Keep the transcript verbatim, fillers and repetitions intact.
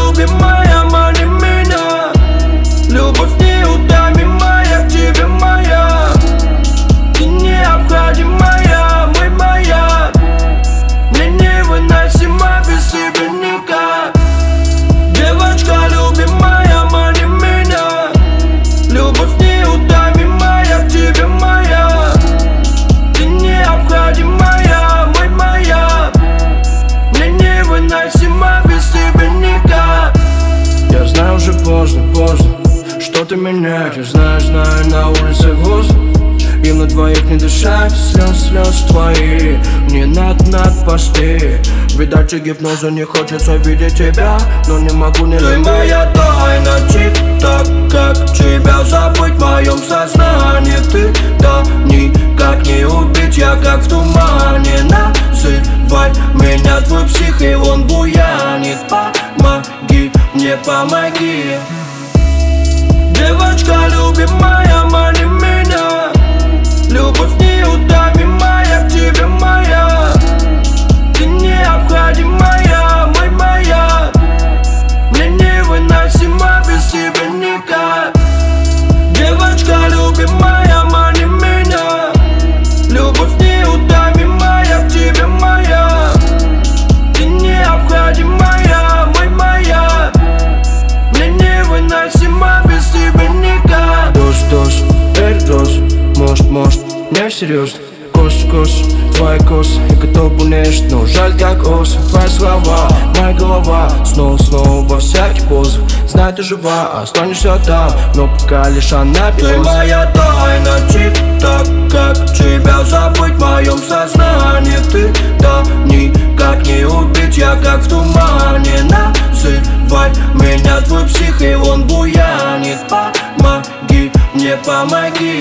любимая, мани меня. Любовь неутомимая, в тебе моя. Ты необходимая, мой маяк. Мне невыносимо без тебя никак. Девочка любимая, мани меня. Любовь неутомимая, в тебе моя. Ты необходимая, мой маяк. Мне невыносимо без тебя никак. Я знаю, уже поздно, поздно что-то менять. Я знаю, знаю, на улице воздух. Им на двоих не дышать, слез, слез твои. Не надо, надо посты. Видать, и гипноза не хочется видеть тебя, но не могу не любить. Ты моя тайна, тик-так, как тебя забыть в моем сознании. Ты, да, никак не убить, я как в тумане. Называй меня твой псих, и он буянит. Помоги мне, помоги. Девочка любимая, мани меня. Любовь неутомимая, в тебе моя. Ты необходимая, мой маяк. Мне невыносимо без тебя никак. Девочка любимая, мани меня. Любовь неутомимая, в тебе моя. Ты необходимая, мой маяк. Мне невыносимо без тебя никак. Дождь, дождь, передоз. Может, может, не серьезно. Кос, кос, твои косы, я готов был нежно, но жаль как осы. Твои слова, моя голова, снова, снова во всяких позах. Знай, ты жива, останешься там, но пока лишь она бьется. Ты моя тайна, тик-так, как тебя забыть в моем сознании. Ты, да, никак не убить, я как в тумане. Называй меня твой псих, и он буянит. Помоги мне, помоги.